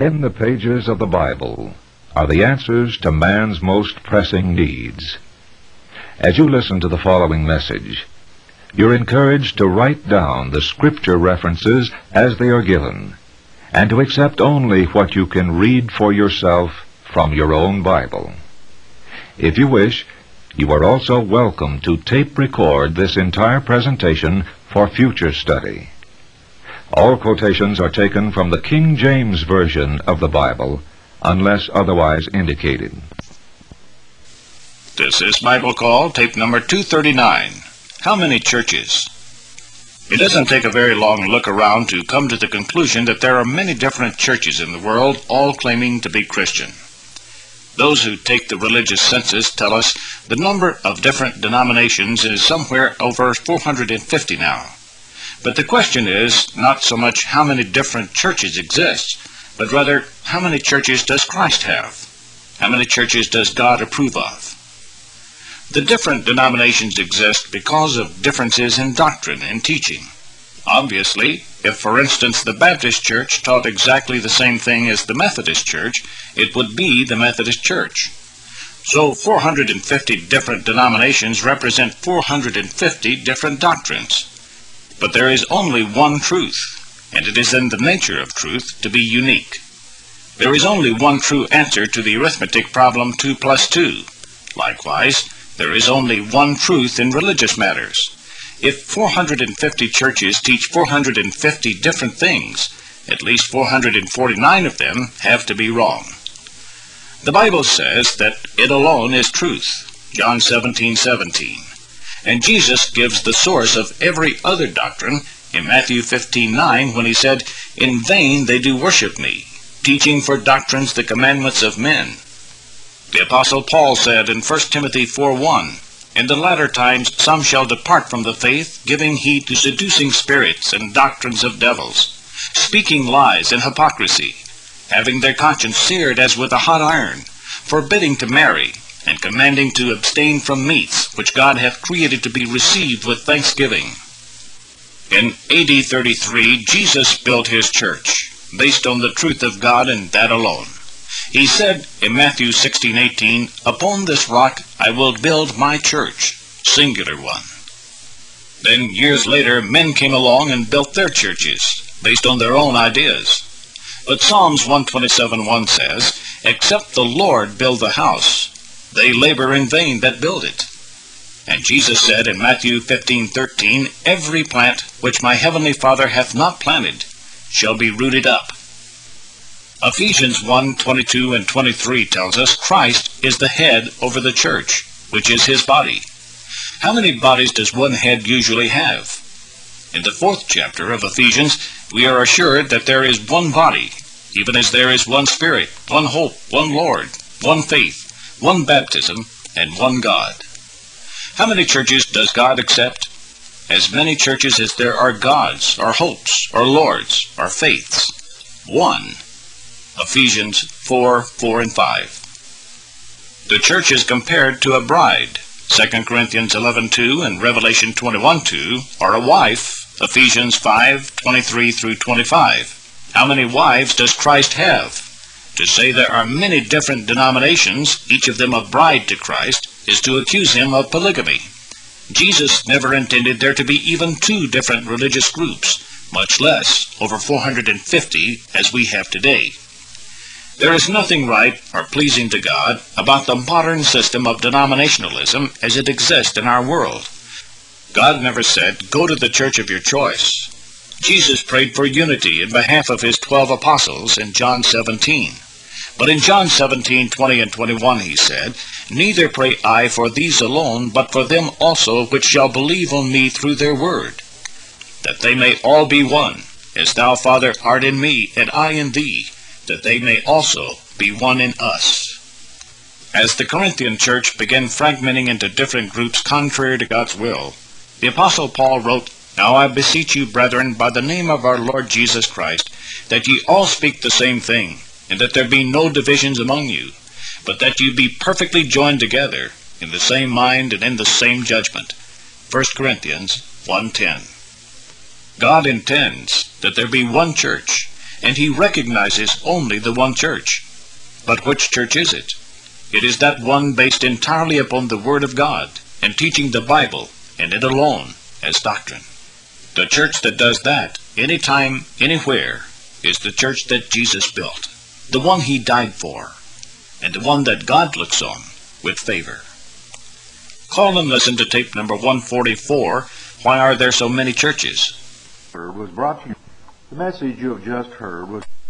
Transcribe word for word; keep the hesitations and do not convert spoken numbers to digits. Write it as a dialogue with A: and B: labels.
A: In the pages of the Bible are the answers to man's most pressing needs. As you listen to the following message, you're encouraged to write down the Scripture references as they are given, and to accept only what you can read for yourself from your own Bible. If you wish, you are also welcome to tape record this entire presentation for future study. All quotations are taken from the King James Version of the Bible, unless otherwise indicated.
B: This is Bible Call, tape number two thirty-nine. How many churches? It doesn't take a very long look around to come to the conclusion that there are many different churches in the world, all claiming to be Christian. Those who take the religious census tell us the number of different denominations is somewhere over four hundred fifty now. But the question is not so much how many different churches exist, but rather how many churches does Christ have? How many churches does God approve of? The different denominations exist because of differences in doctrine and teaching. Obviously, if, for instance, the Baptist Church taught exactly the same thing as the Methodist Church, it would be the Methodist Church. So four hundred fifty different denominations represent four hundred fifty different doctrines. But there is only one truth, and it is in the nature of truth to be unique. There is only one true answer to the arithmetic problem two plus two. Likewise, there is only one truth in religious matters. If four hundred fifty churches teach four hundred fifty different things, at least four hundred forty-nine of them have to be wrong. The Bible says that it alone is truth, John seventeen seventeen. And Jesus gives the source of every other doctrine in Matthew fifteen nine when he said, "In vain they do worship me, teaching for doctrines the commandments of men." The Apostle Paul said in First Timothy four one, "In the latter times some shall depart from the faith, giving heed to seducing spirits and doctrines of devils, speaking lies and hypocrisy, having their conscience seared as with a hot iron, forbidding to marry, and commanding to abstain from meats, which God hath created to be received with thanksgiving." In A D thirty-three, Jesus built his church, based on the truth of God and that alone. He said in Matthew sixteen eighteen, "Upon this rock I will build my church," singular one. Then years later, men came along and built their churches, based on their own ideas. But Psalms one twenty-seven one says, "Except the Lord build the house, they labor in vain that build it." And Jesus said in Matthew fifteen thirteen, "Every plant which my heavenly Father hath not planted shall be rooted up." Ephesians one twenty-two and twenty-three tells us Christ is the head over the church, which is his body. How many bodies does one head usually have? In the fourth chapter of Ephesians, we are assured that there is one body, even as there is one Spirit, one hope, one Lord, one faith, one baptism, and one God. How many churches does God accept? As many churches as there are gods, or hopes, or lords, or faiths. One. Ephesians four, four and five. The church is compared to a bride. Second Corinthians eleven two and Revelation twenty-one two are a wife. Ephesians five, twenty-three through twenty-five. How many wives does Christ have? To say there are many different denominations, each of them a bride to Christ, is to accuse him of polygamy. Jesus never intended there to be even two different religious groups, much less over four hundred fifty as we have today. There is nothing right or pleasing to God about the modern system of denominationalism as it exists in our world. God never said, "Go to the church of your choice." Jesus prayed for unity in behalf of his twelve apostles in John seventeen. But in John seventeen, twenty and twenty-one he said, "Neither pray I for these alone, but for them also which shall believe on me through their word, that they may all be one, as thou, Father, art in me, and I in thee, that they may also be one in us." As the Corinthian church began fragmenting into different groups contrary to God's will, the Apostle Paul wrote, "Now I beseech you, brethren, by the name of our Lord Jesus Christ, that ye all speak the same thing, and that there be no divisions among you, but that you be perfectly joined together in the same mind and in the same judgment." First Corinthians one ten. God intends that there be one church, and he recognizes only the one church. But which church is it? It is that one based entirely upon the Word of God, and teaching the Bible, and it alone, as doctrine. The church that does that, anytime, anywhere, is the church that Jesus built, the one he died for, and the one that God looks on with favor. Call and listen to tape number one forty-four, Why Are There So Many Churches?
C: Was brought to you. The message you have just heard was